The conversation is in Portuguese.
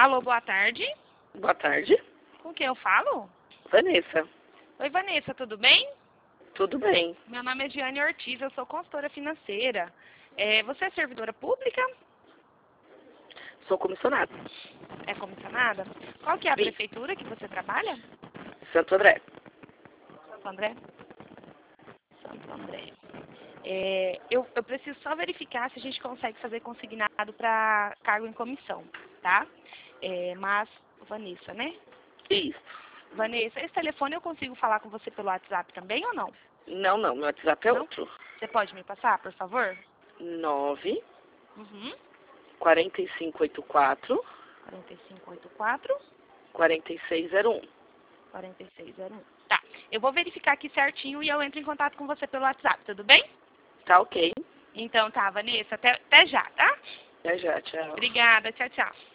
Alô, boa tarde. Boa tarde. Com quem eu falo? Vanessa. Oi, Vanessa, tudo bem? Tudo bem. Meu nome é Giane Ortiz, eu sou consultora financeira. Você é servidora pública? Sou comissionada. É comissionada? Qual que é a Sim. prefeitura que você trabalha? Santo André. Santo André? Santo André. Eu preciso só verificar se a gente consegue fazer consignado para cargo em comissão, tá? Mas, Vanessa, né? Isso. Vanessa, esse telefone eu consigo falar com você pelo WhatsApp também ou não? Não, meu WhatsApp é Não? outro. Você pode me passar, por favor? 9 Uhum. 4584 4584 4601. 4601. Tá. Eu vou verificar aqui certinho e eu entro em contato com você pelo WhatsApp, tudo bem? Tá ok. Então tá, Vanessa. Até já, tá? Até já, tchau. Obrigada. Tchau, tchau.